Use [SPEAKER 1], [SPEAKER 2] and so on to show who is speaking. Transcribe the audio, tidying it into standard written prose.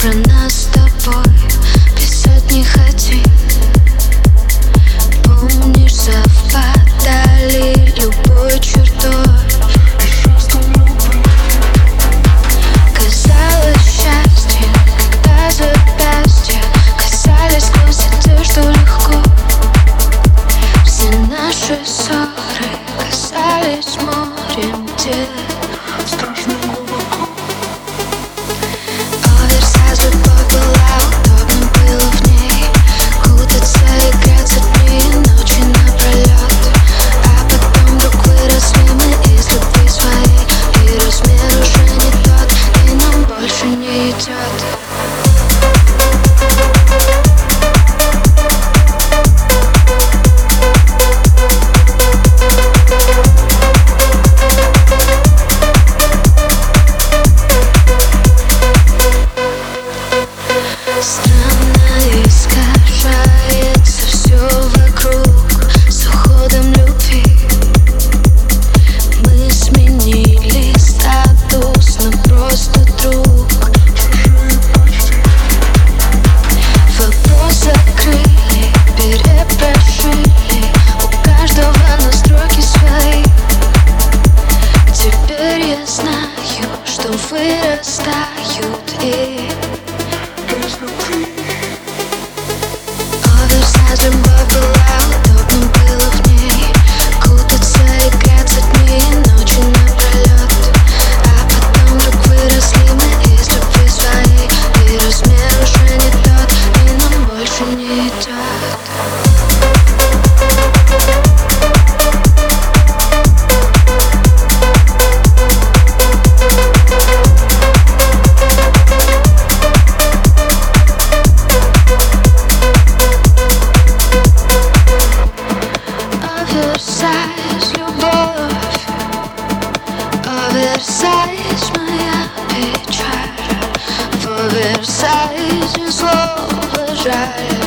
[SPEAKER 1] про нас с тобой писать не хотим. Помнишь, совпадали любой чертой. Казалось счастье, когда запястья касались сквозь одежду легко. Все наши ссоры касались морем, где
[SPEAKER 2] страшно глубоко.
[SPEAKER 1] Оверсайз любовь была, удобно было в ней кутаться, играть с людьми ночи напролет. А потом вдруг выросли мы из любви своей, и размер уже не тот, и нам больше не идет. Странно искажается все вокруг с уходом любви. Мы сменили статус на просто друг. Вопрос закрыли, перепрошили, у каждого настройки свои. Теперь я знаю, что вырастают и Оверсайз любовь была, удобно было в ней кутаться, играть с людьми ночи напролет. А потом вдруг выросли мы из любви своей, и размер уже не тот, и нам больше не идет. Оверсайз любовь, оверсайз моя печаль, в оверсайзе слово жаль.